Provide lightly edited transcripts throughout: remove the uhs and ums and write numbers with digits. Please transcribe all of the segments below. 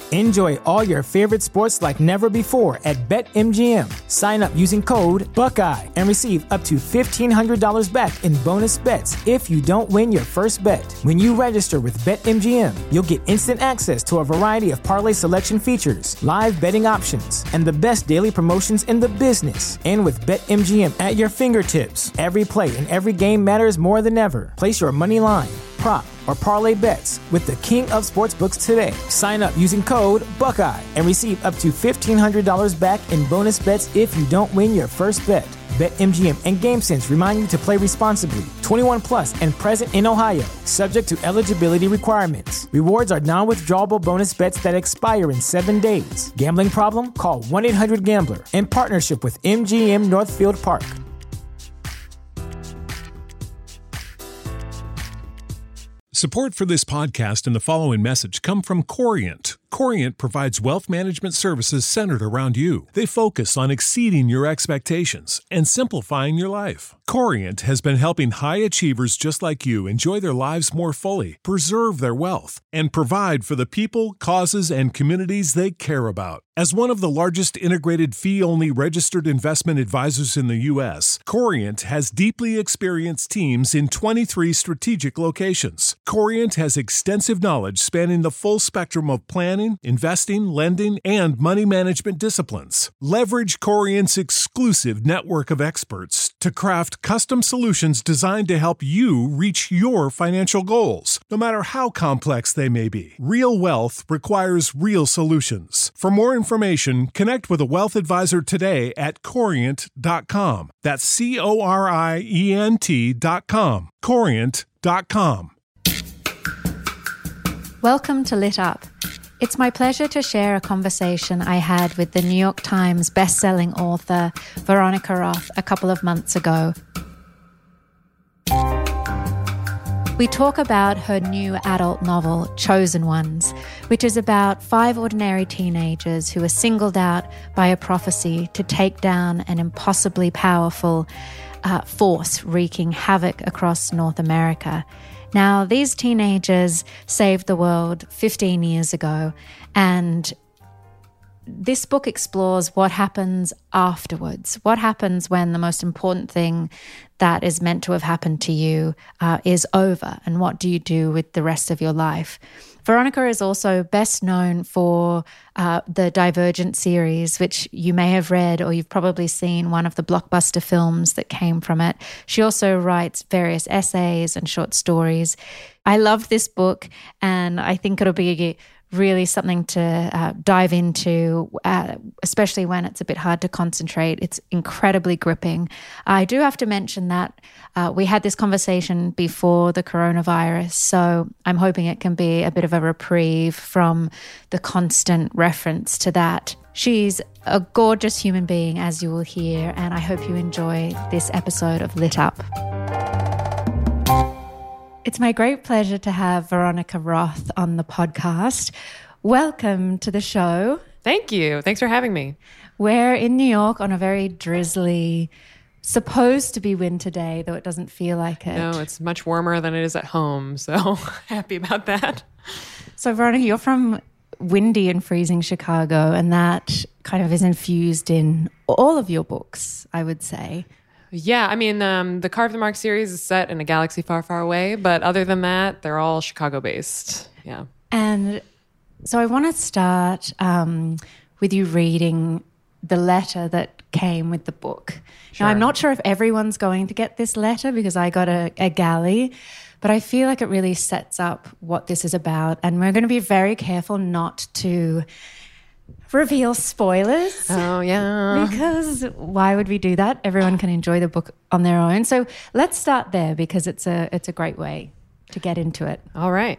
Enjoy all your favorite sports like never before at BetMGM. Sign up using code Buckeye and receive up to $1,500 back in bonus bets if you don't win your first bet. When you register with BetMGM, you'll get instant access to a variety of parlay selection features, live betting options, and the best daily promotions in the business. And with BetMGM at your fingertips, every play and every game matters more than ever. Place your money line, prop, or parlay bets with the king of sportsbooks today. Sign up using code Buckeye and receive up to $1,500 back in bonus bets if you don't win your first bet. BetMGM and GameSense remind you to play responsibly. 21 plus and present in Ohio, subject to eligibility requirements. Rewards are non-withdrawable bonus bets that expire in 7 days. Gambling problem? Call 1-800-GAMBLER. In partnership with MGM Northfield Park. Support for this podcast and the following message come from Corient. Corient provides wealth management services centered around you. They focus on exceeding your expectations and simplifying your life. Corient has been helping high achievers just like you enjoy their lives more fully, preserve their wealth, and provide for the people, causes, and communities they care about. As one of the largest integrated fee-only registered investment advisors in the U.S., Corient has deeply experienced teams in 23 strategic locations. Corient has extensive knowledge spanning the full spectrum of planning, investing, lending, and money management disciplines. Leverage Corient's exclusive network of experts to craft custom solutions designed to help you reach your financial goals, no matter how complex they may be. Real wealth requires real solutions. For more information, connect with a wealth advisor today at Corient.com. That's Corient.com. Corient.com. Welcome to Lit Up. It's my pleasure to share a conversation I had with the New York Times best-selling author Veronica Roth a couple of months ago. We talk about her new adult novel, Chosen Ones, which is about 5 ordinary teenagers who are singled out by a prophecy to take down an impossibly powerful force wreaking havoc across North America. Now, these teenagers saved the world 15 years ago, and this book explores what happens afterwards. What happens when the most important thing that is meant to have happened to you is over, and what do you do with the rest of your life? Veronica is also best known for the Divergent series, which you may have read or you've probably seen one of the blockbuster films that came from it. She also writes various essays and short stories. I love this book, and I think it'll be really something to dive into, especially when it's a bit hard to concentrate. It's incredibly gripping. I do have to mention that we had this conversation before the coronavirus, so I'm hoping it can be a bit of a reprieve from the constant reference to that. She's a gorgeous human being, as you will hear, and I hope you enjoy this episode of Lit Up. It's my great pleasure to have Veronica Roth on the podcast. Welcome to the show. Thank you. Thanks for having me. We're in New York on a very drizzly, supposed to be winter day, though it doesn't feel like it. No, it's much warmer than it is at home, so happy about that. So Veronica, you're from windy and freezing Chicago, and that kind of is infused in all of your books, I would say. Yeah, I mean, the Carve the Mark series is set in a galaxy far, far away, but other than that, they're all Chicago-based. Yeah. And so I want to start with you reading the letter that came with the book. Sure. Now, I'm not sure if everyone's going to get this letter because I got a galley, but I feel like it really sets up what this is about. And we're going to be very careful not to reveal spoilers. Oh, yeah. Because why would we do that? Everyone can enjoy the book on their own. So let's start there because it's a great way to get into it. All right.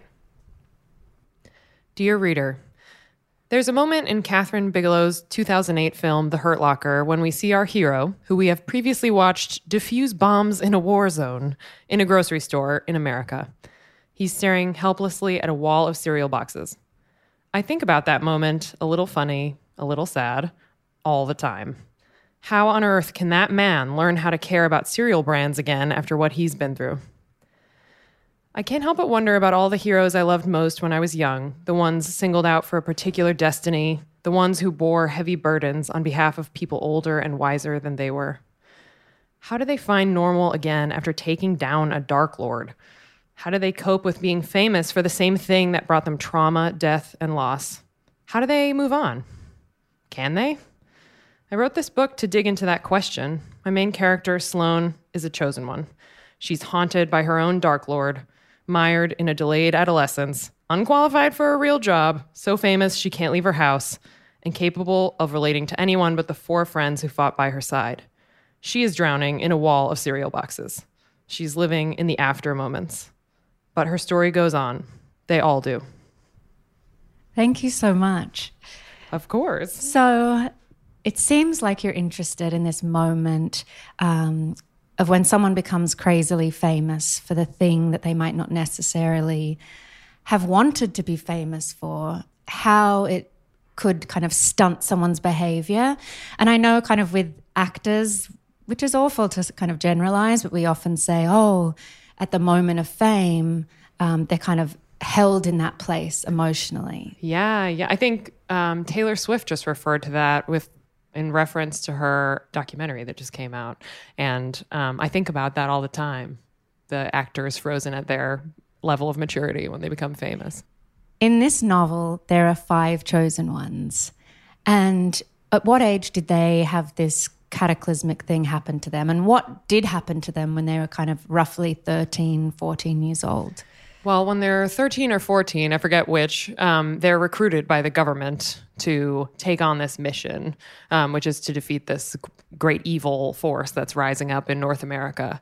Dear reader, there's a moment in Kathryn Bigelow's 2008 film, The Hurt Locker, when we see our hero, who we have previously watched defuse bombs in a war zone in a grocery store in America. He's staring helplessly at a wall of cereal boxes. I think about that moment, a little funny, a little sad, all the time. How on earth can that man learn how to care about cereal brands again after what he's been through? I can't help but wonder about all the heroes I loved most when I was young, the ones singled out for a particular destiny, the ones who bore heavy burdens on behalf of people older and wiser than they were. How do they find normal again after taking down a Dark Lord? How do they cope with being famous for the same thing that brought them trauma, death, and loss? How do they move on? Can they? I wrote this book to dig into that question. My main character, Sloane, is a chosen one. She's haunted by her own Dark Lord, mired in a delayed adolescence, unqualified for a real job, so famous she can't leave her house, and capable of relating to anyone but the 4 friends who fought by her side. She is drowning in a wall of cereal boxes. She's living in the after moments. But her story goes on. They all do. Thank you so much. Of course. So it seems like you're interested in this moment of when someone becomes crazily famous for the thing that they might not necessarily have wanted to be famous for, how it could kind of stunt someone's behavior. And I know kind of with actors, which is awful to kind of generalize, but we often say, oh, at the moment of fame, they're kind of held in that place emotionally. Yeah. I think Taylor Swift just referred to that in reference to her documentary that just came out. And I think about that all the time. The actors frozen at their level of maturity when they become famous. In this novel, there are 5 chosen ones. And at what age did they have this cataclysmic thing happen to them? And what did happen to them when they were kind of roughly 13, 14 years old? Well, when they're 13 or 14, I forget which, they're recruited by the government to take on this mission, which is to defeat this great evil force that's rising up in North America.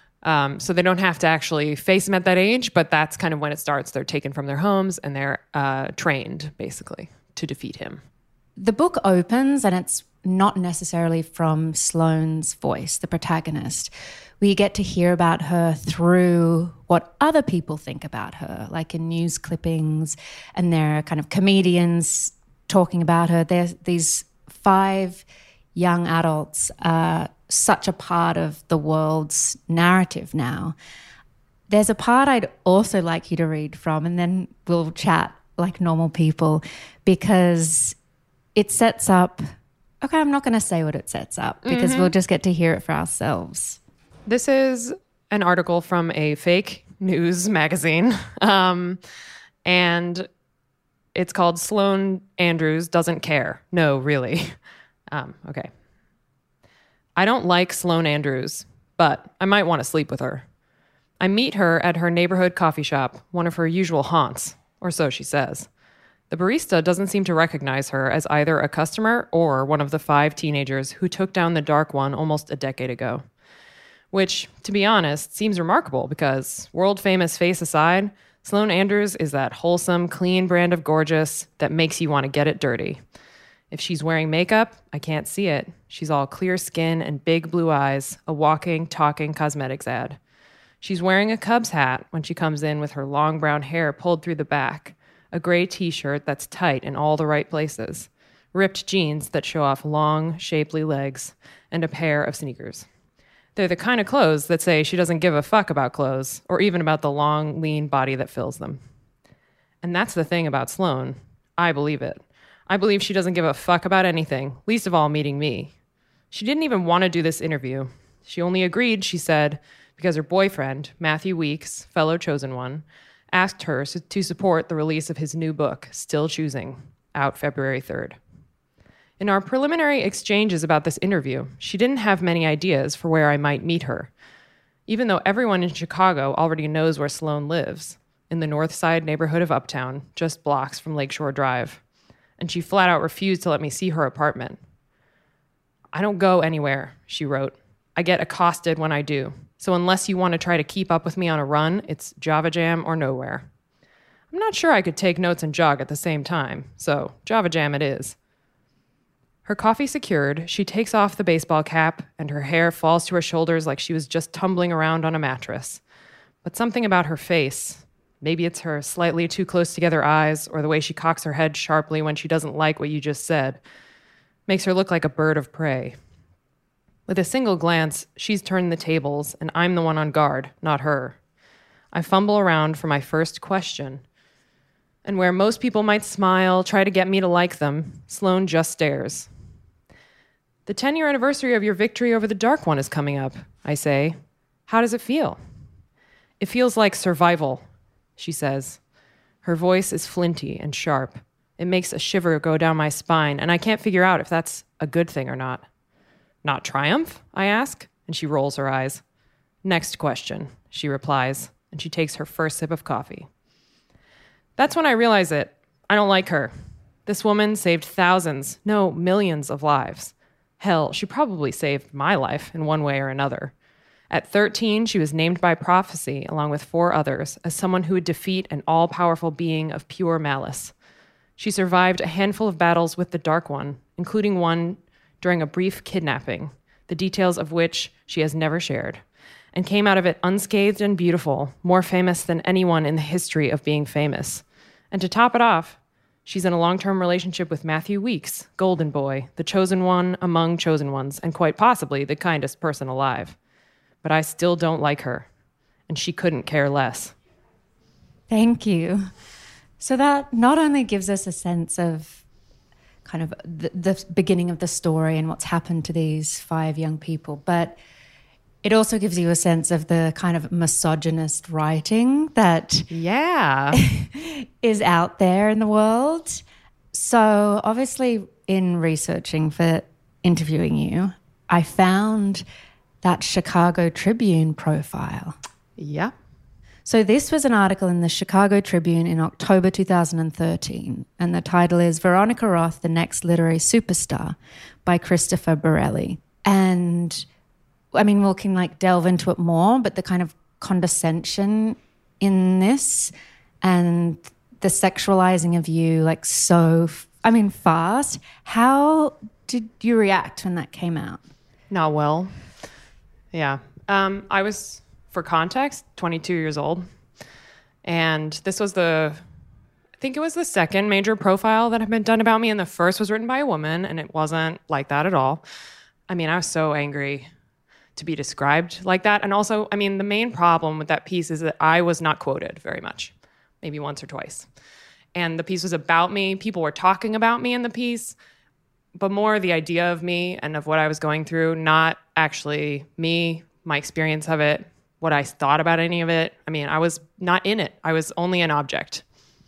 So they don't have to actually face him at that age, but that's kind of when it starts. They're taken from their homes and they're trained, basically, to defeat him. The book opens, and it's not necessarily from Sloane's voice, the protagonist. We get to hear about her through what other people think about her, like in news clippings, and there are kind of comedians talking about her. There's these 5 young adults are such a part of the world's narrative now. There's a part I'd also like you to read from, and then we'll chat like normal people, because it sets up... Okay, I'm not going to say what it sets up, because we'll just get to hear it for ourselves. This is an article from a fake news magazine, and it's called Sloane Andrews Doesn't Care. No, really. Okay. I don't like Sloane Andrews, but I might want to sleep with her. I meet her at her neighborhood coffee shop, one of her usual haunts, or so she says. The barista doesn't seem to recognize her as either a customer or one of the 5 teenagers who took down the Dark One almost a decade ago. Which, to be honest, seems remarkable because, world-famous face aside, Sloane Andrews is that wholesome, clean brand of gorgeous that makes you want to get it dirty. If she's wearing makeup, I can't see it. She's all clear skin and big blue eyes, a walking, talking cosmetics ad. She's wearing a Cubs hat when she comes in with her long brown hair pulled through the back, a gray t-shirt that's tight in all the right places, ripped jeans that show off long, shapely legs, and a pair of sneakers. They're the kind of clothes that say she doesn't give a fuck about clothes, or even about the long, lean body that fills them. And that's the thing about Sloane. I believe it. I believe she doesn't give a fuck about anything, least of all meeting me. She didn't even want to do this interview. She only agreed, she said, because her boyfriend, Matthew Weeks, fellow chosen one, asked her to support the release of his new book, Still Choosing, out February 3rd. In our preliminary exchanges about this interview, she didn't have many ideas for where I might meet her, even though everyone in Chicago already knows where Sloane lives, in the North Side neighborhood of Uptown, just blocks from Lakeshore Drive. And she flat out refused to let me see her apartment. I don't go anywhere, she wrote. I get accosted when I do. So unless you want to try to keep up with me on a run, it's Java Jam or nowhere. I'm not sure I could take notes and jog at the same time, so Java Jam it is. Her coffee secured, she takes off the baseball cap, and her hair falls to her shoulders like she was just tumbling around on a mattress. But something about her face, maybe it's her slightly too close together eyes or the way she cocks her head sharply when she doesn't like what you just said, makes her look like a bird of prey. With a single glance, she's turned the tables, and I'm the one on guard, not her. I fumble around for my first question. And where most people might smile, try to get me to like them, Sloane just stares. The 10-year anniversary of your victory over the Dark One is coming up, I say. How does it feel? It feels like survival, she says. Her voice is flinty and sharp. It makes a shiver go down my spine, and I can't figure out if that's a good thing or not. Not triumph? I ask, and she rolls her eyes. Next question, she replies, and she takes her first sip of coffee. That's when I realize it. I don't like her. This woman saved thousands, no, millions of lives. Hell, she probably saved my life in one way or another. At 13, she was named by prophecy, along with 4 others, as someone who would defeat an all-powerful being of pure malice. She survived a handful of battles with the Dark One, including one during a brief kidnapping, the details of which she has never shared, and came out of it unscathed and beautiful, more famous than anyone in the history of being famous. And to top it off, she's in a long-term relationship with Matthew Weeks, Golden Boy, the chosen one among chosen ones, and quite possibly the kindest person alive. But I still don't like her, and she couldn't care less. Thank you. So that not only gives us a sense of kind of the beginning of the story and what's happened to these 5 young people, but it also gives you a sense of the kind of misogynist writing that is out there in the world. So obviously in researching for interviewing you, I found that Chicago Tribune profile. Yeah. So this was an article in the Chicago Tribune in October 2013, and the title is Veronica Roth, the Next Literary Superstar by Christopher Borelli. And I mean, we can delve into it more, but the kind of condescension in this and the sexualizing of you fast. How did you react when that came out? Not well. Yeah. I was, for context, 22 years old. And this was I think it was the second major profile that had been done about me. And the first was written by a woman, and it wasn't like that at all. I mean, I was so angry to be described like that. And also, I mean, the main problem with that piece is that I was not quoted very much, maybe once or twice. And the piece was about me. People were talking about me in the piece, but more the idea of me and of what I was going through, not actually me, my experience of it, what I thought about any of it. I mean, I was not in it. I was only an object.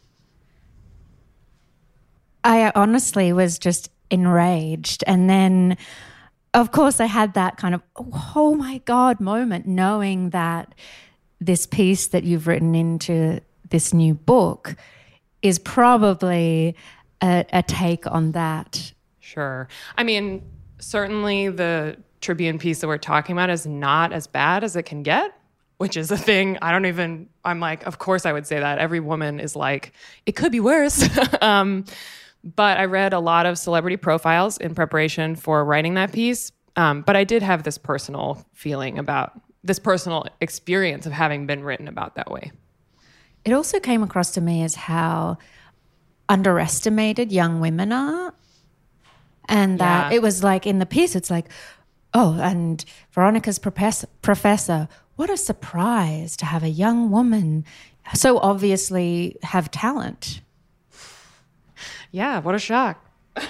I honestly was just enraged. And then, of course, I had that kind of, oh my God moment, knowing that this piece that you've written into this new book is probably a take on that. Sure. I mean, certainly the Tribune piece that we're talking about is not as bad as it can get, which is a thing I'm like, of course I would say that. Every woman is like, it could be worse. But I read a lot of celebrity profiles in preparation for writing that piece. But I did have this personal feeling about this personal experience of having been written about that way. It also came across to me as how underestimated young women are. And that it was like in the piece, it's like, oh, and Veronica's professor, what a surprise to have a young woman so obviously have talent. Yeah, what a shock.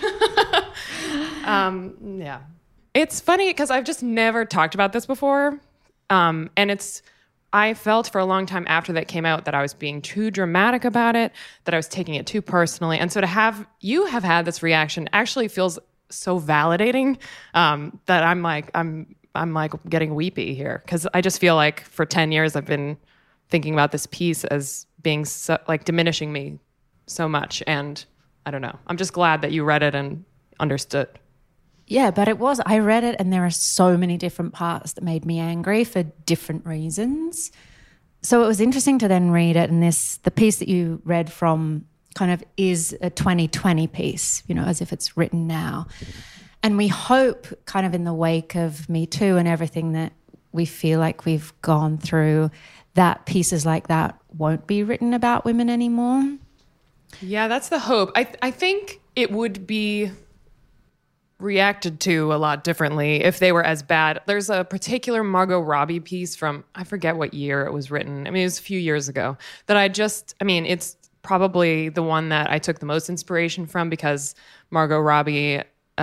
Yeah. It's funny because I've just never talked about this before. And I felt for a long time after that came out that I was being too dramatic about it, that I was taking it too personally. And so to have you have had this reaction actually feels so validating that I'm like getting weepy here, because I just feel like for 10 years I've been thinking about this piece as being so, like diminishing me so much. And I don't know. I'm just glad that you read it and understood. Yeah, but I read it and there are so many different parts that made me angry for different reasons. So it was interesting to then read it, and the piece that you read from kind of is a 2020 piece, as if it's written now. And we hope kind of in the wake of Me Too and everything that we feel like we've gone through, that pieces like that won't be written about women anymore. Yeah, that's the hope. I think it would be reacted to a lot differently if they were as bad. There's a particular Margot Robbie piece from, I forget what year it was written. I mean, it was a few years ago that it's probably the one that I took the most inspiration from because Margot Robbie,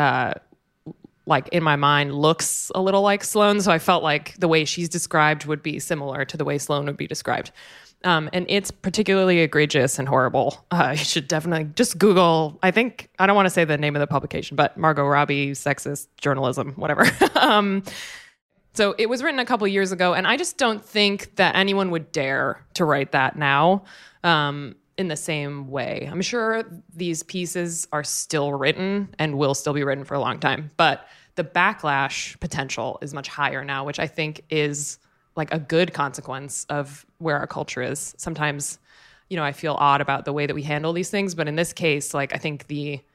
like in my mind, looks a little like Sloane. So I felt like the way she's described would be similar to the way Sloane would be described. And it's particularly egregious and horrible. You should definitely just Google, I don't want to say the name of the publication, but Margot Robbie, sexist journalism, whatever. So it was written a couple years ago, and I just don't think that anyone would dare to write that now in the same way. I'm sure these pieces are still written and will still be written for a long time, but the backlash potential is much higher now, which I think is like a good consequence of where our culture is. Sometimes, I feel odd about the way that we handle these things, but in this case, like I think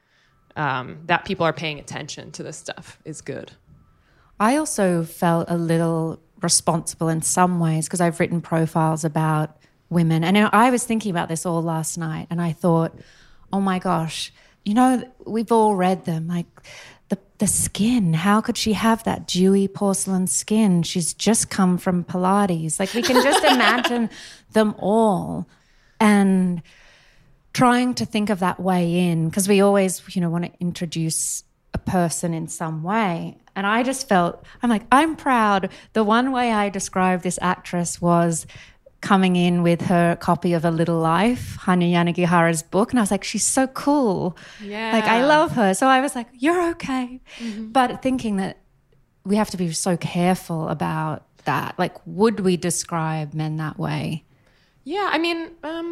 that people are paying attention to this stuff is good. I also felt a little responsible in some ways because I've written profiles about women, and I was thinking about this all last night, and I thought, oh my gosh, we've all read them, like the skin, how could she have that dewy porcelain skin? She's just come from Pilates. Like we can just imagine them all and trying to think of that way in, because we always, want to introduce a person in some way. And I just felt, I'm proud. The one way I described this actress was coming in with her copy of A Little Life, Hanya Yanagihara's book. And I was like, she's so cool. Yeah. Like, I love her. So I was like, you're okay. Mm-hmm. But thinking that we have to be so careful about that. Like, would we describe men that way? Yeah, I mean,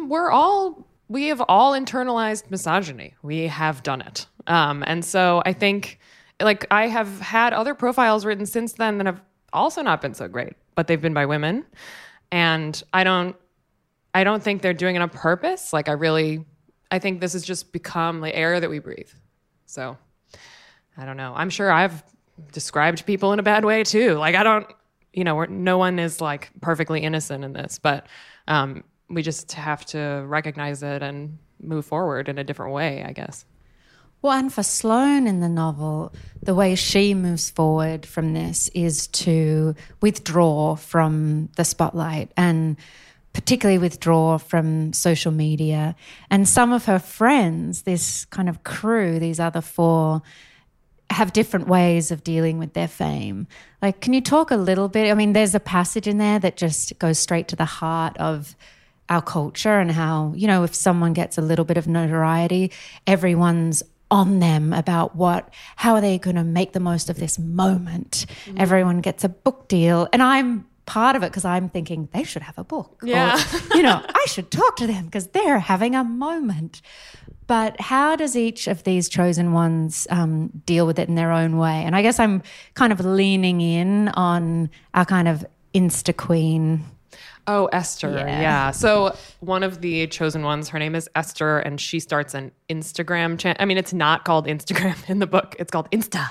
we have all internalized misogyny. We have done it. And so I think, like, I have had other profiles written since then that have also not been so great, but they've been by women. And I don't think they're doing it on purpose. Like I think this has just become the air that we breathe. So I don't know. I'm sure I've described people in a bad way too. Like no one is like perfectly innocent in this, but we just have to recognize it and move forward in a different way, I guess. Well, and for Sloane in the novel, the way she moves forward from this is to withdraw from the spotlight and particularly withdraw from social media. And some of her friends, this kind of crew, these other four, have different ways of dealing with their fame. Like, can you talk a little bit? I mean, there's a passage in there that just goes straight to the heart of our culture and how, if someone gets a little bit of notoriety, everyone's on them about how are they going to make the most of this moment. Mm-hmm. Everyone gets a book deal. And I'm part of it because I'm thinking they should have a book. Yeah. Or, I should talk to them because they're having a moment. But how does each of these chosen ones deal with it in their own way? And I guess I'm kind of leaning in on our kind of Insta queen. Oh, Esther. Yeah. So one of the chosen ones, her name is Esther, and she starts an Instagram channel. I mean, it's not called Instagram in the book. It's called Insta.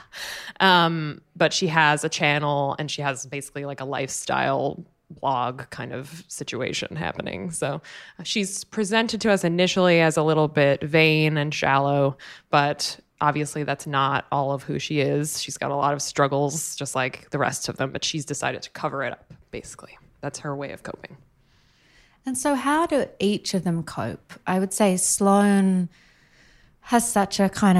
But she has a channel, and she has basically like a lifestyle blog kind of situation happening. So she's presented to us initially as a little bit vain and shallow, but obviously that's not all of who she is. She's got a lot of struggles, just like the rest of them, but she's decided to cover it up, basically. That's her way of coping. And so how do each of them cope? I would say Sloane has such a kind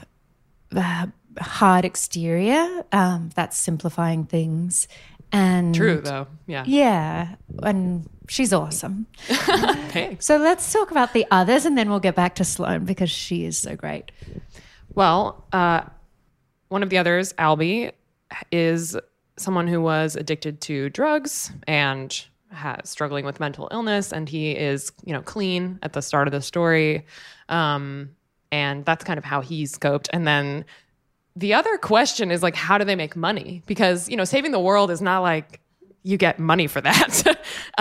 of hard exterior. That's simplifying things. And true, though. Yeah. Yeah. And she's awesome. Thanks. So let's talk about the others and then we'll get back to Sloane because she is so great. Well, one of the others, Albie, is someone who was addicted to drugs and struggling with mental illness, and he is, clean at the start of the story, and that's kind of how he's coped. And then the other question is like, how do they make money? Because saving the world is not like you get money for that.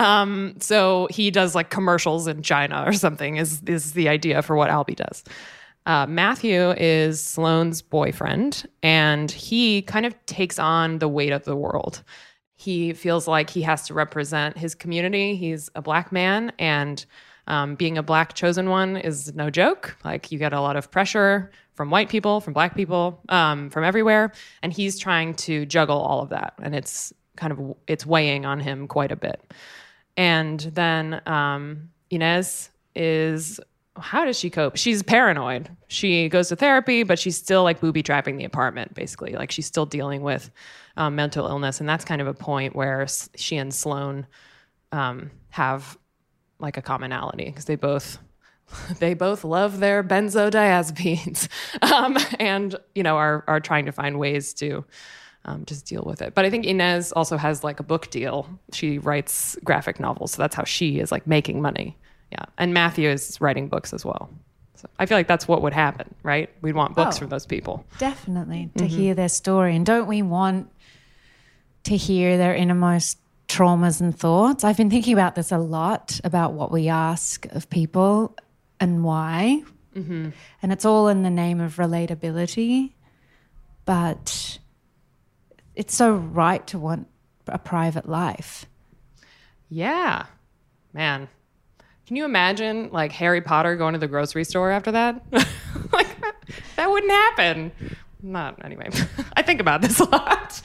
So he does like commercials in China or something. Is the idea for what Albie does. Matthew is Sloane's boyfriend, and he kind of takes on the weight of the world. He feels like he has to represent his community. He's a Black man, and Being a Black chosen one is no joke. Like, you get a lot of pressure from white people, from Black people, from everywhere. And he's trying to juggle all of that. And it's weighing on him quite a bit. And then Inez is, how does she cope? She's paranoid. She goes to therapy, but she's still like booby trapping the apartment, basically. Like, she's still dealing with mental illness. And that's kind of a point where she and Sloane have like a commonality, because they both love their benzodiazepines, and are trying to find ways to just deal with it. But I think Inez also has like a book deal. She writes graphic novels, so that's how she is like making money. Yeah, and Matthew is writing books as well. So I feel like that's what would happen, right? We'd want books from those people. Definitely, to hear their story. And don't we want to hear their innermost traumas and thoughts? I've been thinking about this a lot, about what we ask of people and why. And it's all in the name of relatability. But it's so right to want a private life. Yeah. Man. Can you imagine like Harry Potter going to the grocery store after that? Like, that wouldn't happen. Not anyway. I think about this a lot.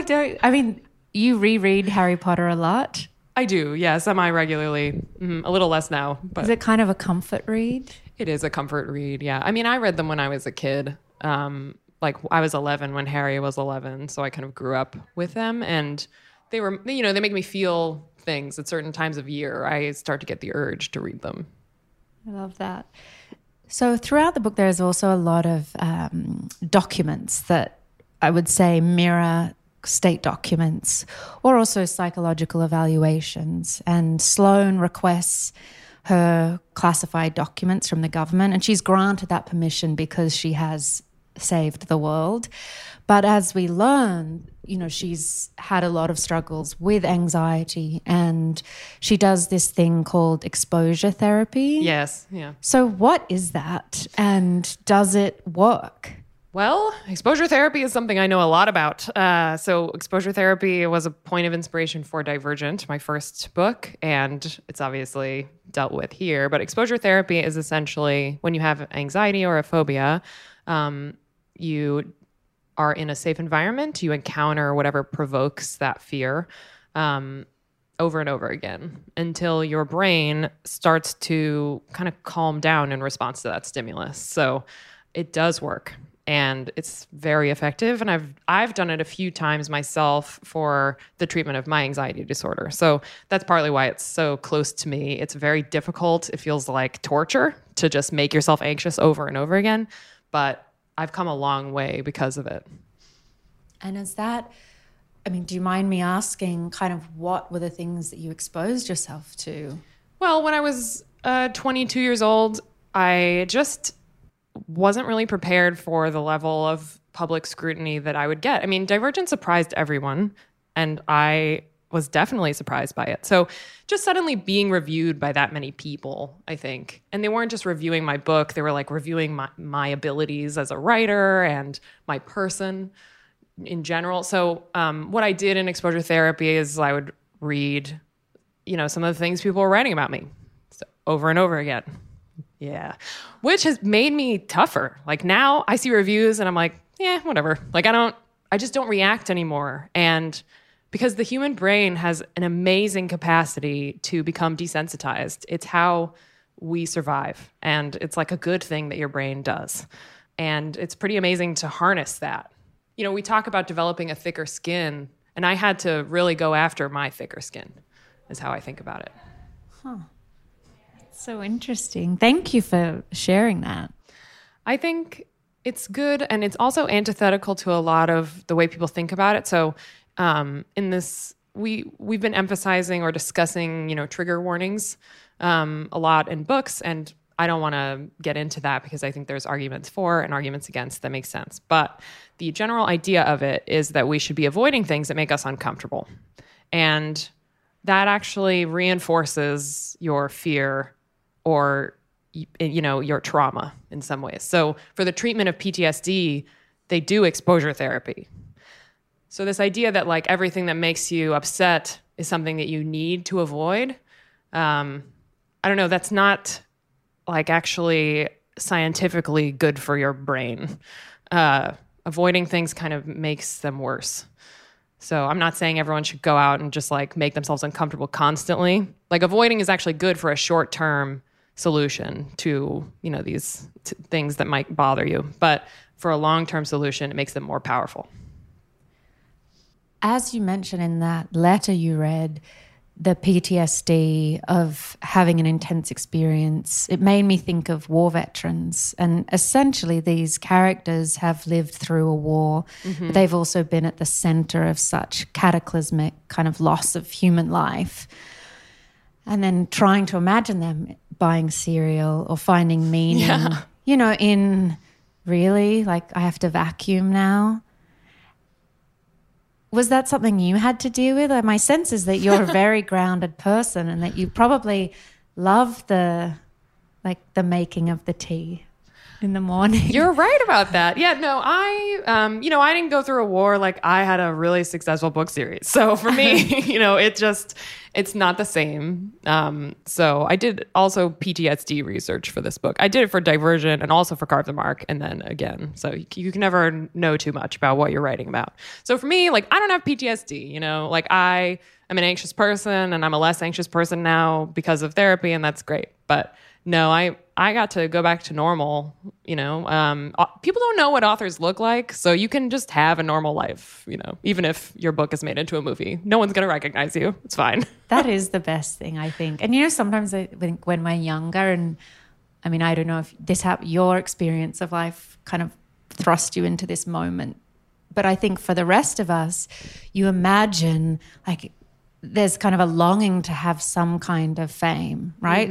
You reread Harry Potter a lot? I do, yeah, semi-regularly. A little less now. But is it kind of a comfort read? It is a comfort read, yeah. I mean, I read them when I was a kid. Like, I was 11 when Harry was 11, so I kind of grew up with them. And they were, they make me feel things at certain times of year. I start to get the urge to read them. I love that. So throughout the book, there's also a lot of documents that I would say mirror state documents, or also psychological evaluations. And Sloane requests her classified documents from the government, and she's granted that permission because she has saved the world. But as we learn, she's had a lot of struggles with anxiety, and she does this thing called exposure therapy. Yes, yeah. So what is that, and does it work? Well, exposure therapy is something I know a lot about. So exposure therapy was a point of inspiration for Divergent, my first book, and it's obviously dealt with here. But exposure therapy is essentially when you have anxiety or a phobia, you are in a safe environment, you encounter whatever provokes that fear over and over again until your brain starts to kind of calm down in response to that stimulus. So it does work. And it's very effective. And I've done it a few times myself for the treatment of my anxiety disorder. So that's partly why it's so close to me. It's very difficult. It feels like torture to just make yourself anxious over and over again. But I've come a long way because of it. And do you mind me asking kind of what were the things that you exposed yourself to? Well, when I was 22 years old, I just wasn't really prepared for the level of public scrutiny that I would get. I mean, Divergent surprised everyone, and I was definitely surprised by it. So just suddenly being reviewed by that many people, I think, and they weren't just reviewing my book, they were like reviewing my abilities as a writer and my person in general. So what I did in exposure therapy is I would read, some of the things people were writing about me over and over again. Yeah. Which has made me tougher. Like, now I see reviews and I'm like, yeah, whatever. Like, I just don't react anymore. And because the human brain has an amazing capacity to become desensitized. It's how we survive. And it's like a good thing that your brain does. And it's pretty amazing to harness that. We talk about developing a thicker skin, and I had to really go after my thicker skin, is how I think about it. Huh. So interesting. Thank you for sharing that. I think it's good, and it's also antithetical to a lot of the way people think about it. So in this, we've been emphasizing or discussing, trigger warnings a lot in books, and I don't want to get into that because I think there's arguments for and arguments against that make sense. But the general idea of it is that we should be avoiding things that make us uncomfortable. And that actually reinforces your fear or, your trauma in some ways. So for the treatment of PTSD, they do exposure therapy. So this idea that like everything that makes you upset is something that you need to avoid, I don't know, that's not like actually scientifically good for your brain. Avoiding things kind of makes them worse. So I'm not saying everyone should go out and just like make themselves uncomfortable constantly. Like avoiding is actually good for a short-term solution to, these things that might bother you. But for a long-term solution, it makes them more powerful. As you mentioned in that letter you read, the PTSD of having an intense experience, it made me think of war veterans. And essentially these characters have lived through a war, but they've also been at the center of such cataclysmic kind of loss of human life. And then trying to imagine them buying cereal or finding meaning, in really, like, I have to vacuum now. Was that something you had to deal with? My sense is that you're a very grounded person and that you probably love the making of the tea in the morning. You're right about that. Yeah, no, I didn't go through a war. Like, I had a really successful book series. So for me, it's not the same. So I did also PTSD research for this book. I did it for Divergent and also for Carve the Mark. And then again, so you can never know too much about what you're writing about. So for me, like, I don't have PTSD, like I am an anxious person and I'm a less anxious person now because of therapy, and that's great. But no, I got to go back to normal, people don't know what authors look like, so you can just have a normal life, even if your book is made into a movie. No one's going to recognize you. It's fine. That is the best thing, I think. And, sometimes I think when we're younger, and I mean, I don't know if your experience of life kind of thrust you into this moment, but I think for the rest of us, you imagine like there's kind of a longing to have some kind of fame, right?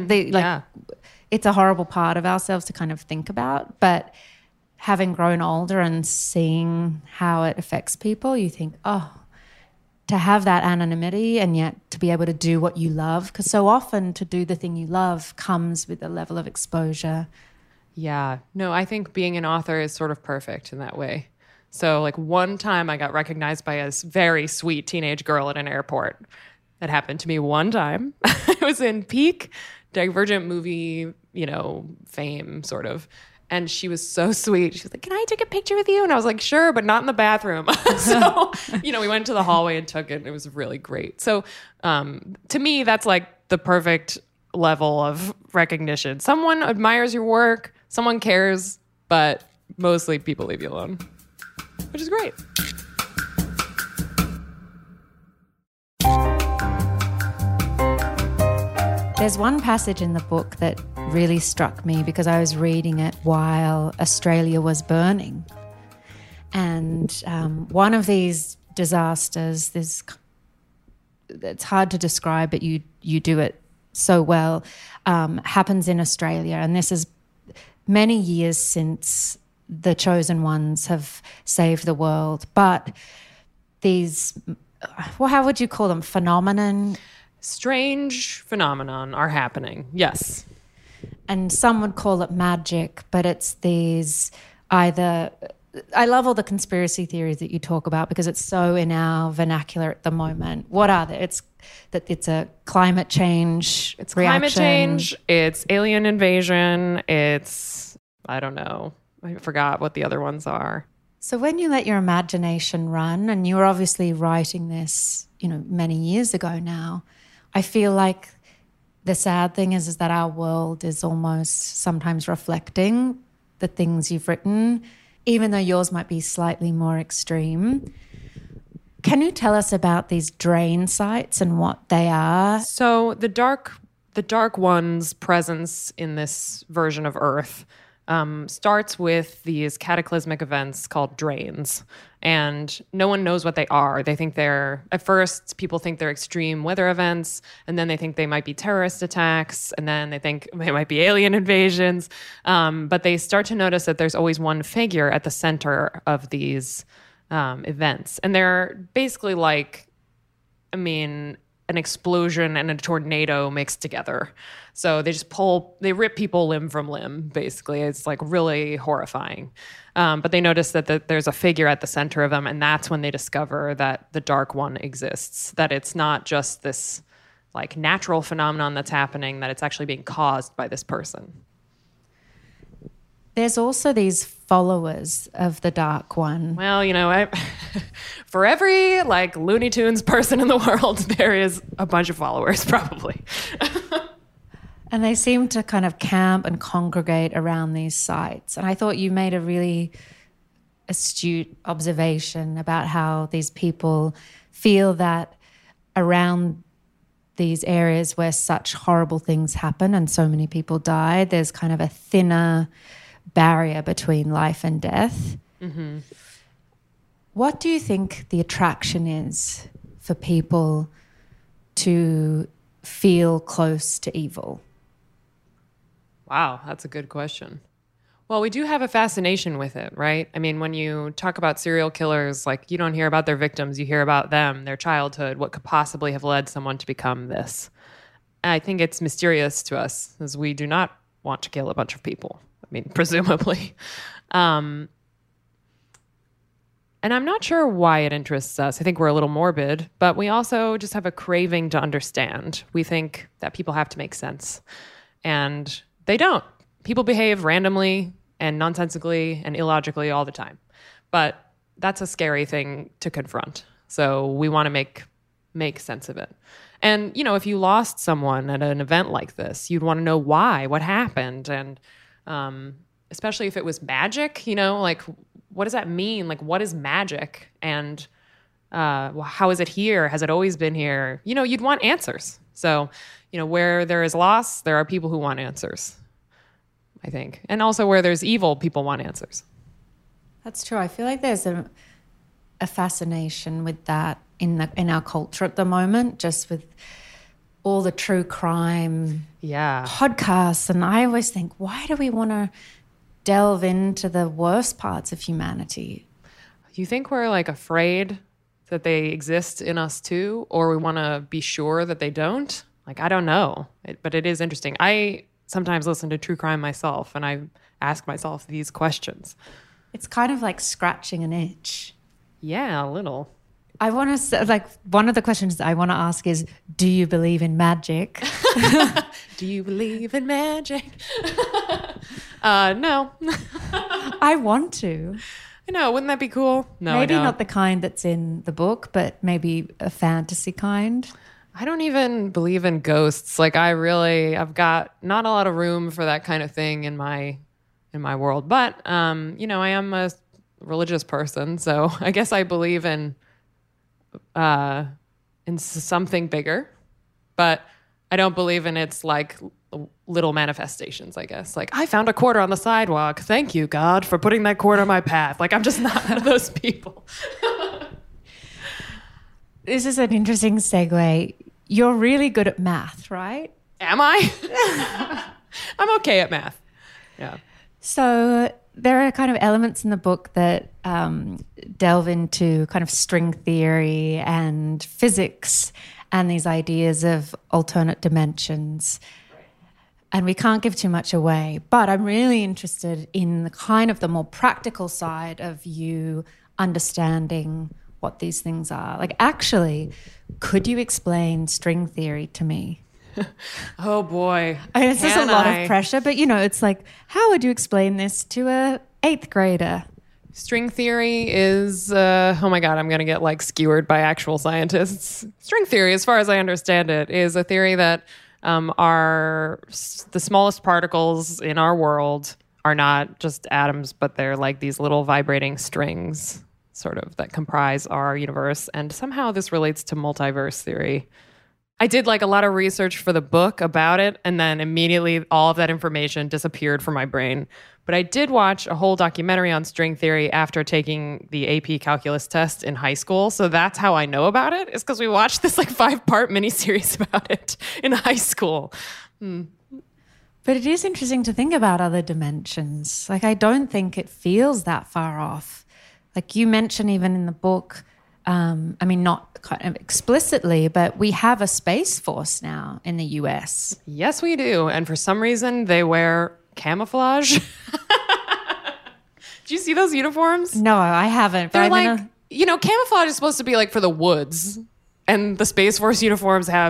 It's a horrible part of ourselves to kind of think about, but having grown older and seeing how it affects people, you think, to have that anonymity and yet to be able to do what you love, because so often to do the thing you love comes with a level of exposure. Yeah. No, I think being an author is sort of perfect in that way. So like one time I got recognized by a very sweet teenage girl at an airport. That happened to me one time. I was in peak Divergent movie, fame sort of. And she was so sweet. She was like, "Can I take a picture with you?" And I was like, "Sure, but not in the bathroom." So, we went to the hallway and took it, and it was really great. So to me, that's like the perfect level of recognition. Someone admires your work, someone cares, but mostly people leave you alone, which is great. There's one passage in the book that really struck me because I was reading it while Australia was burning. And one of these disasters, it's hard to describe, but you do it so well, happens in Australia. And this is many years since the chosen ones have saved the world. But these, how would you call them, phenomenon? Strange phenomenon are happening, yes. And some would call it magic, but it's these either... I love all the conspiracy theories that you talk about because it's so in our vernacular at the moment. What are they? It's a climate change It's reaction. Climate change, it's alien invasion, it's, I don't know, I forgot what the other ones are. So when you let your imagination run, and you were obviously writing this, many years ago now, I feel like the sad thing is that our world is almost sometimes reflecting the things you've written, even though yours might be slightly more extreme. Can you tell us about these drain sites and what they are? So the dark one's presence in this version of Earth starts with these cataclysmic events called drains. And no one knows what they are. They think at first, people think they're extreme weather events, and then they think they might be terrorist attacks, and then they think they might be alien invasions. But they start to notice that there's always one figure at the center of these events. And they're basically like, an explosion and a tornado mixed together. So they rip people limb from limb, basically. It's like really horrifying. But they notice that there's a figure at the center of them, and that's when they discover that the Dark One exists, that it's not just this like natural phenomenon that's happening, that it's actually being caused by this person. There's also these followers of the Dark One. Well, for every like Looney Tunes person in the world, there is a bunch of followers, probably. And they seem to kind of camp and congregate around these sites. And I thought you made a really astute observation about how these people feel that around these areas where such horrible things happen and so many people die, there's kind of a thinner barrier between life and death. Mm-hmm. What do you think the attraction is for people to feel close to evil? Wow, that's a good question. Well, we do have a fascination with it, right? I mean, when you talk about serial killers, like you don't hear about their victims, you hear about them, their childhood, what could possibly have led someone to become this. And I think it's mysterious to us, as we do not want to kill a bunch of people. I mean, presumably. And I'm not sure why it interests us. I think we're a little morbid, but we also just have a craving to understand. We think that people have to make sense. And they don't. People behave randomly and nonsensically and illogically all the time. But that's a scary thing to confront. So we want to make sense of it. And, if you lost someone at an event like this, you'd want to know why, what happened. And especially if it was magic, like what does that mean? Like what is magic? And how is it here? Has it always been here? You'd want answers. So, where there is loss, there are people who want answers, I think. And also where there's evil, people want answers. That's true. I feel like there's a fascination with that in our culture at the moment, just with all the true crime podcasts. And I always think, why do we want to delve into the worst parts of humanity? You think we're like afraid that they exist in us too, or we want to be sure that they don't? Like, I don't know, but it is interesting. I sometimes listen to true crime myself, and I ask myself these questions. It's kind of like scratching an itch. Yeah, a little. I want to say, like, one of the questions I want to ask is, do you believe in magic? Do you believe in magic? No. I want to. I know, wouldn't that be cool? No, maybe not the kind that's in the book, but maybe a fantasy kind. I don't even believe in ghosts. Like I've got not a lot of room for that kind of thing in my world. But I am a religious person, so I guess I believe in something bigger. But I don't believe in its like little manifestations, I guess. Like, I found a quarter on the sidewalk. Thank you, God, for putting that quarter on my path. Like, I'm just not one of those people. This is an interesting segue. You're really good at math, right? Am I? I'm okay at math. Yeah. So there are kind of elements in the book that delve into kind of string theory and physics and these ideas of alternate dimensions. And we can't give too much away, but I'm really interested in the kind of the more practical side of you understanding what these things are. Like, actually, could you explain string theory to me? Oh boy. I mean, it's just a lot of pressure, but it's like, how would you explain this to a 8th grader? String theory is, oh my God, I'm going to get like skewered by actual scientists. String theory, as far as I understand it, is a theory that the smallest particles in our world are not just atoms, but they're like these little vibrating strings sort of that comprise our universe. And somehow this relates to multiverse theory. I did like a lot of research for the book about it, and then immediately all of that information disappeared from my brain. But I did watch a whole documentary on string theory after taking the AP calculus test in high school. So that's how I know about it, is because we watched this like 5-part miniseries about it in high school. But it is interesting to think about other dimensions. Like, I don't think it feels that far off. Like you mentioned even in the book, I mean, not kind of explicitly, but we have a space force now in the US. Yes, we do. And for some reason, they wear camouflage. Do you see those uniforms? No, I haven't. They're like, camouflage is supposed to be like for the woods. And the Space Force uniforms have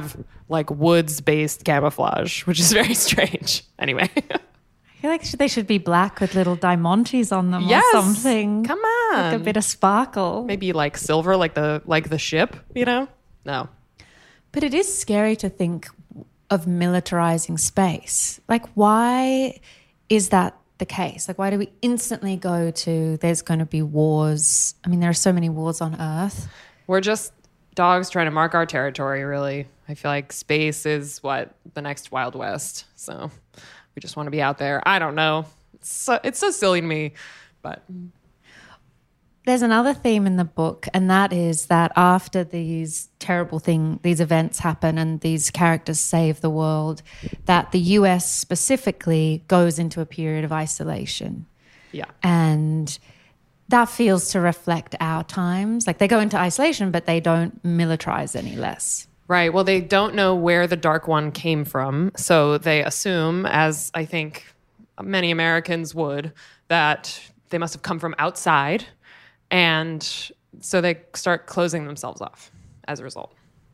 like woods-based camouflage, which is very strange. Anyway. I feel like they should be black with little diamantes on them or something. Come on. Like a bit of sparkle. Maybe like silver, like the ship, you know? No. But it is scary to think of militarizing space. Like, why is that the case? Like, why do we instantly go to there's going to be wars? I mean, there are so many wars on Earth. We're just dogs trying to mark our territory, really. I feel like space is the next Wild West. So we just want to be out there. I don't know. It's so silly to me, but... There's another theme in the book, and that is that after these these events happen and these characters save the world, that the US specifically goes into a period of isolation. Yeah. And that feels to reflect our times. Like, they go into isolation, but they don't militarize any less. Right. Well, they don't know where the Dark One came from, so they assume, as I think many Americans would, that they must have come from outside. And so they start closing themselves off as a result.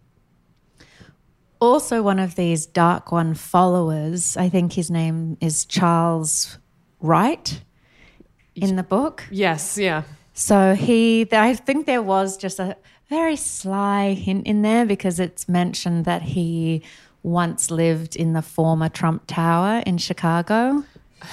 Also, one of these Dark One followers, I think his name is Charles Wright in the book. Yes, yeah. So I think there was just a very sly hint in there because it's mentioned that he once lived in the former Trump Tower in Chicago.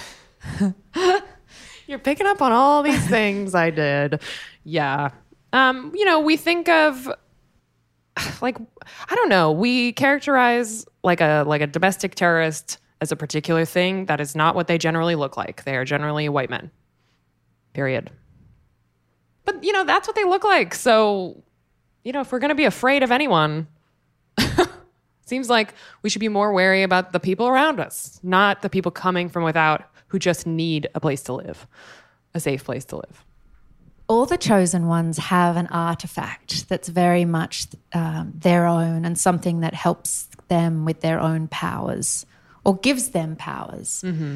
You're picking up on all these things I did. Yeah. We think of like, I don't know, we characterize like a domestic terrorist as a particular thing. That is not what they generally look like. They are generally white men. Period. But, that's what they look like. So, if we're going to be afraid of anyone, seems like we should be more wary about the people around us, not the people coming from without who just need a place to live, a safe place to live. All the chosen ones have an artifact that's very much their own and something that helps them with their own powers or gives them powers. Mm-hmm.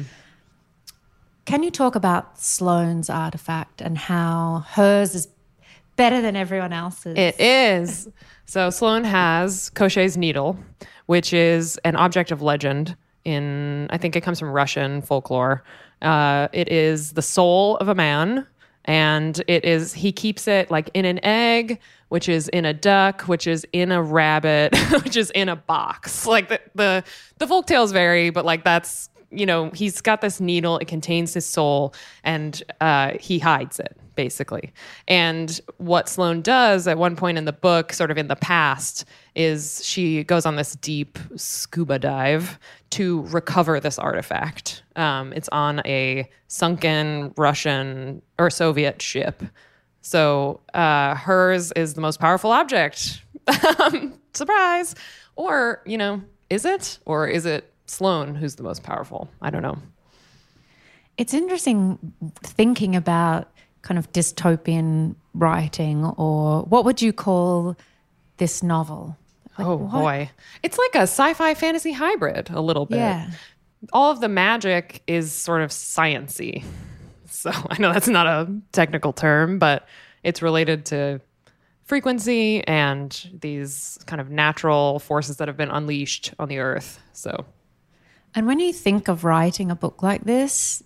Can you talk about Sloane's artifact and how hers is better than everyone else's? It is. So Sloane has Koshchei's needle, which is an object of legend I think it comes from Russian folklore. It is the soul of a man, and he keeps it like in an egg, which is in a duck, which is in a rabbit, which is in a box. Like the folktales vary, but like that's, he's got this needle, it contains his soul, and he hides it, basically. And what Sloane does at one point in the book, sort of in the past, is she goes on this deep scuba dive to recover this artifact. It's on a sunken Russian or Soviet ship. So hers is the most powerful object. Surprise. Or, is it? Or is it Sloane who's the most powerful? I don't know. It's interesting thinking about kind of dystopian writing, or what would you call this novel? Like, boy. It's like a sci-fi fantasy hybrid a little bit. Yeah. All of the magic is sort of science-y. So I know that's not a technical term, but it's related to frequency and these kind of natural forces that have been unleashed on the earth. So. And when you think of writing a book like this,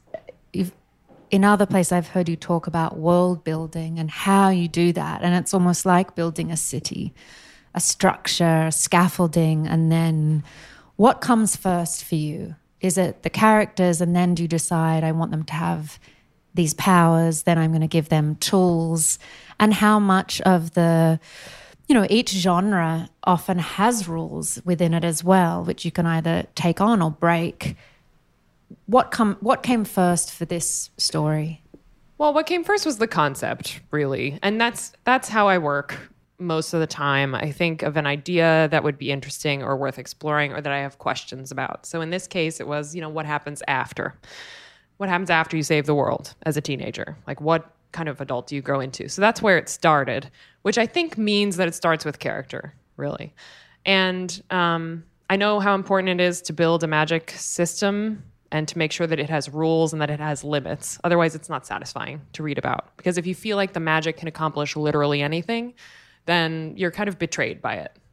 in other places I've heard you talk about world building and how you do that. And it's almost like building a city, a structure, a scaffolding, and then what comes first for you? Is it the characters, and then do you decide I want them to have these powers, then I'm going to give them tools? And how much of each genre often has rules within it as well, which you can either take on or break. What came first for this story? Well, what came first was the concept, really. And that's how I work most of the time. I think of an idea that would be interesting or worth exploring or that I have questions about. So in this case, it was, what happens after? What happens after you save the world as a teenager? Like, what kind of adult do you grow into? So that's where it started, which I think means that it starts with character, really. And I know how important it is to build a magic system and to make sure that it has rules and that it has limits. Otherwise, it's not satisfying to read about. Because if you feel like the magic can accomplish literally anything, then you're kind of betrayed by it.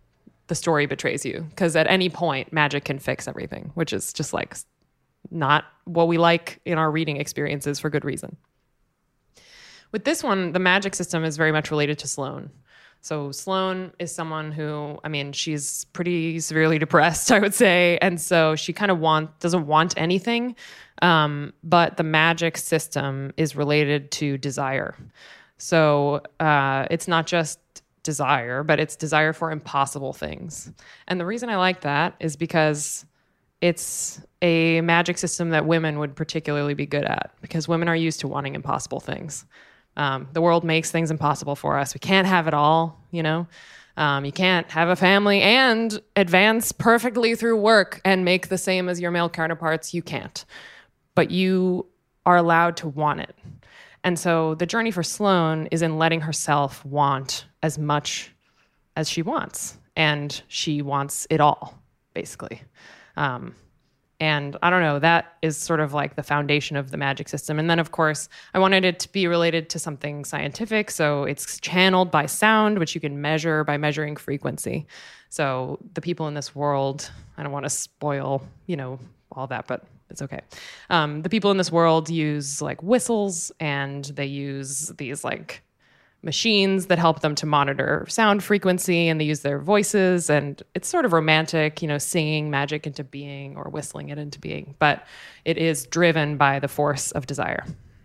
the story betrays you. Because at any point, magic can fix everything, which is just like not what we like in our reading experiences for good reason. With this one, the magic system is very much related to Sloane. So Sloane is someone who, I mean, she's pretty severely depressed, I would say. And so she kind of doesn't want anything. But the magic system is related to desire. So it's not just desire, but it's desire for impossible things. And the reason I like that is because it's a magic system that women would particularly be good at, because women are used to wanting impossible things. The world makes things impossible for us. We can't have it all, you know? You can't have a family and advance perfectly through work and make the same as your male counterparts. You can't. But you are allowed to want it. And so the journey for Sloane is in letting herself want as much as she wants. And she wants it all, basically. And I don't know, that is sort of like the foundation of the magic system. And then, of course, I wanted it to be related to something scientific. So it's channeled by sound, which you can measure by measuring frequency. So the people in this world, I don't want to spoil, all that, but it's okay. The people in this world use like whistles, and they use these like machines that help them to monitor sound frequency, and they use their voices, and it's sort of romantic, singing magic into being or whistling it into being, but it is driven by the force of desire.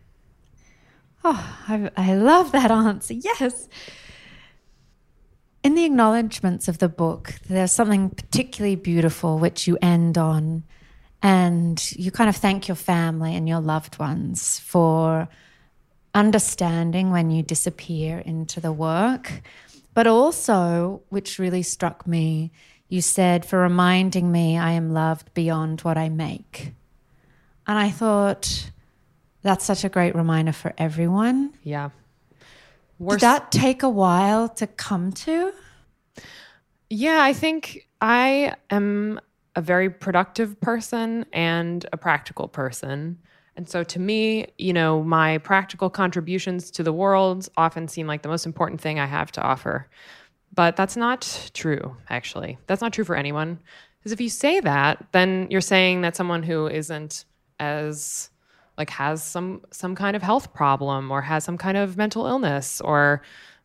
Oh, I love that answer. Yes. In the acknowledgements of the book, there's something particularly beautiful which you end on, and you kind of thank your family and your loved ones for understanding when you disappear into the work, but also, which really struck me, you said, for reminding me I am loved beyond what I make. And I thought that's such a great reminder for everyone. Yeah. Did that take a while to come to? Yeah, I think I am a very productive person and a practical person. And so to me, my practical contributions to the world often seem like the most important thing I have to offer. But that's not true, actually. That's not true for anyone. Because if you say that, then you're saying that someone who isn't as, has some kind of health problem or has some kind of mental illness or,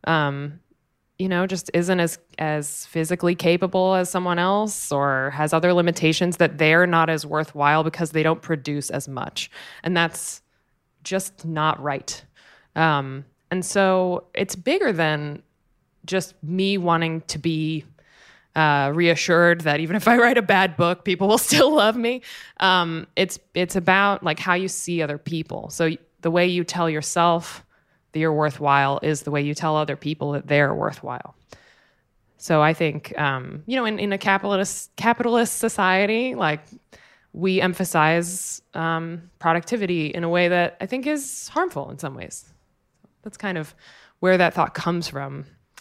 just isn't as physically capable as someone else or has other limitations, that they're not as worthwhile because they don't produce as much. And that's just not right. And so it's bigger than just me wanting to be reassured that even if I write a bad book, people will still love me. It's about how you see other people. So the way you tell yourself that you're worthwhile is the way you tell other people that they're worthwhile. So I think, in a capitalist society, we emphasize productivity in a way that I think is harmful in some ways. That's kind of where that thought comes from.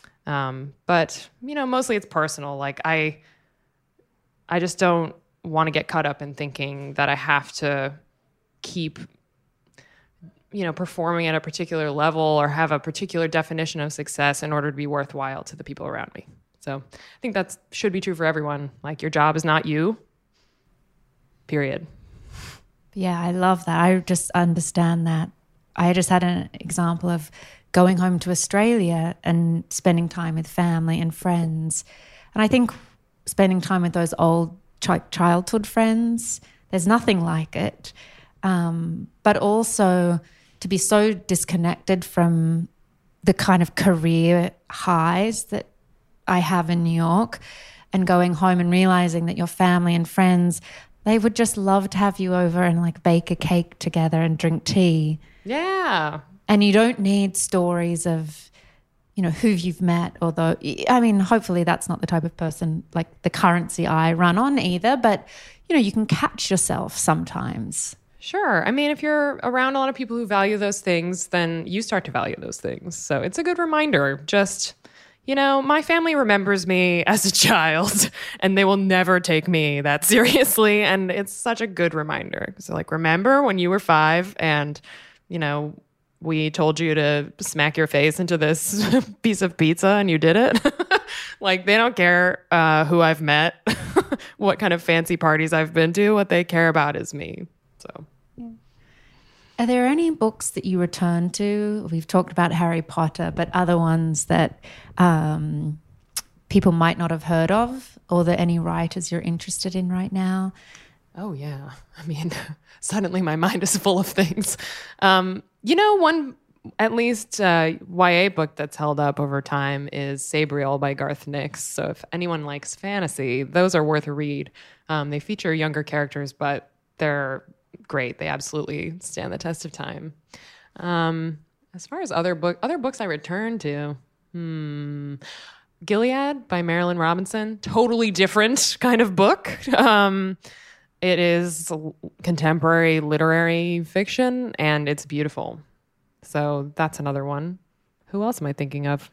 But, mostly it's personal. I just don't want to get caught up in thinking that I have to keep performing at a particular level or have a particular definition of success in order to be worthwhile to the people around me. So I think that should be true for everyone. Your job is not you, period. Yeah, I love that. I just understand that. I just had an example of going home to Australia and spending time with family and friends. And I think spending time with those old childhood friends, there's nothing like it. But also to be so disconnected from the kind of career highs that I have in New York, and going home and realizing that your family and friends, they would just love to have you over and bake a cake together and drink tea. Yeah. And you don't need stories of, who you've met, although, hopefully that's not the type of person, the currency I run on either, but, you can catch yourself sometimes. Sure. If you're around a lot of people who value those things, then you start to value those things. So it's a good reminder. Just, my family remembers me as a child and they will never take me that seriously. And it's such a good reminder. So remember when you were 5 and, we told you to smack your face into this piece of pizza and you did it? Like, they don't care who I've met, what kind of fancy parties I've been to. What they care about is me. So, are there any books that you return to? We've talked about Harry Potter, but other ones that people might not have heard of, or that any writers you're interested in right now? Oh, yeah. I mean, suddenly my mind is full of things. One at least YA book that's held up over time is Sabriel by Garth Nix. So if anyone likes fantasy, those are worth a read. They feature younger characters, but they're great. They absolutely stand the test of time. As far as other books I return to, Gilead by Marilyn Robinson, totally different kind of book. It is contemporary literary fiction, and it's beautiful. So that's another one. Who else am I thinking of?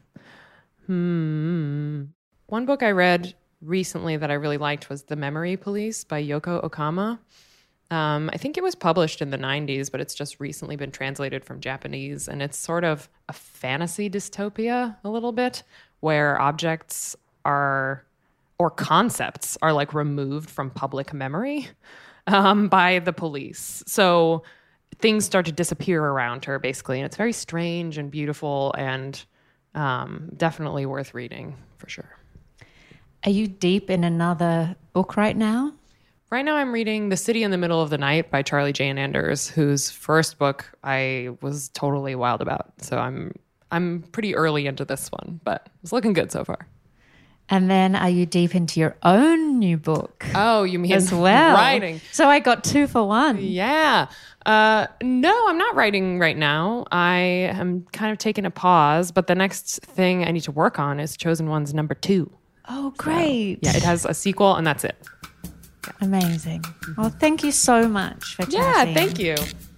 One book I read recently that I really liked was The Memory Police by Yoko Okama. I think it was published in the 90s, but it's just recently been translated from Japanese. And it's sort of a fantasy dystopia a little bit, where objects are, or concepts are, like removed from public memory by the police. So things start to disappear around her, basically. And it's very strange and beautiful, and definitely worth reading for sure. Are you deep in another book right now? Right now I'm reading The City in the Middle of the Night by Charlie Jane Anders, whose first book I was totally wild about. So I'm pretty early into this one, but it's looking good so far. And then are you deep into your own new book? Oh, you mean as well? Writing. So I got 2 for 1. Yeah. No, I'm not writing right now. I am kind of taking a pause, but the next thing I need to work on is Chosen One's number 2. Oh, great. So, yeah, it has a sequel, and that's it. Yeah. Amazing. Well, thank you so much for chatting. Yeah, thank you.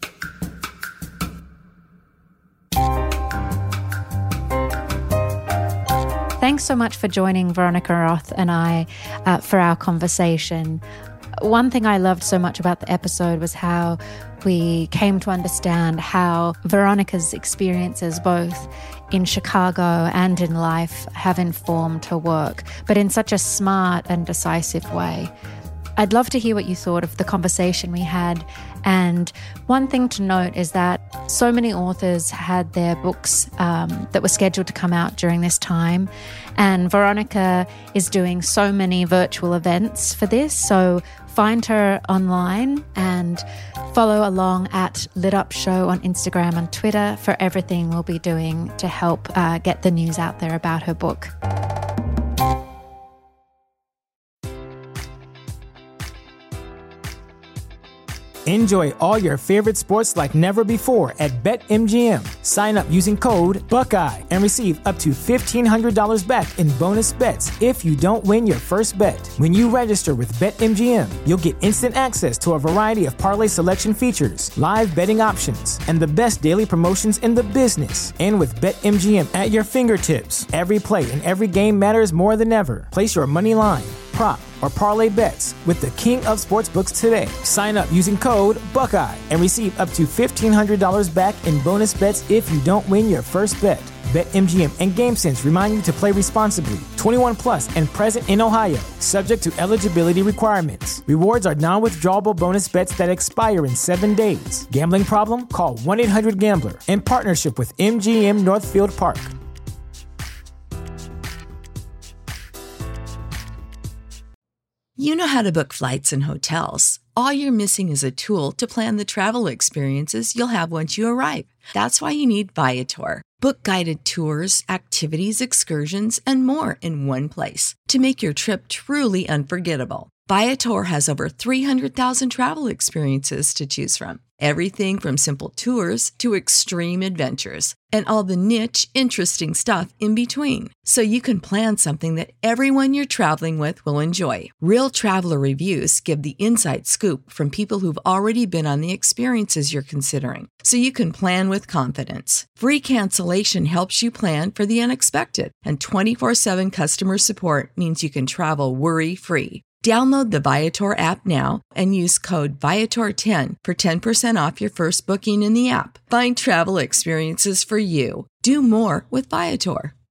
Thanks so much for joining Veronica Roth and I for our conversation. One thing I loved so much about the episode was how we came to understand how Veronica's experiences both in Chicago and in life have informed her work, but in such a smart and decisive way. I'd love to hear what you thought of the conversation we had. And one thing to note is that so many authors had their books that were scheduled to come out during this time. And Veronica is doing so many virtual events for this. So find her online and follow along at Lit Up Show on Instagram and Twitter for everything we'll be doing to help get the news out there about her book. Enjoy all your favorite sports like never before at BetMGM. Sign up using code Buckeye and receive up to $1,500 back in bonus bets if you don't win your first bet. When you register with BetMGM, you'll get instant access to a variety of parlay selection features, live betting options, and the best daily promotions in the business. And with BetMGM at your fingertips, every play and every game matters more than ever. Place your money line, prop, or parlay bets with the king of sportsbooks today. Sign up using code Buckeye and receive up to $1,500 back in bonus bets if you don't win your first bet. BetMGM and GameSense remind you to play responsibly. 21 plus and present in Ohio, subject to eligibility requirements. Rewards are non-withdrawable bonus bets that expire in 7 days. Gambling problem? Call 1-800-GAMBLER. In partnership with MGM Northfield Park. You know how to book flights and hotels. All you're missing is a tool to plan the travel experiences you'll have once you arrive. That's why you need Viator. Book guided tours, activities, excursions, and more in one place to make your trip truly unforgettable. Viator has over 300,000 travel experiences to choose from. Everything from simple tours to extreme adventures and all the niche, interesting stuff in between. So you can plan something that everyone you're traveling with will enjoy. Real traveler reviews give the inside scoop from people who've already been on the experiences you're considering. So you can plan with confidence. Free cancellation helps you plan for the unexpected. And 24/7 customer support means you can travel worry-free. Download the Viator app now and use code Viator10 for 10% off your first booking in the app. Find travel experiences for you. Do more with Viator.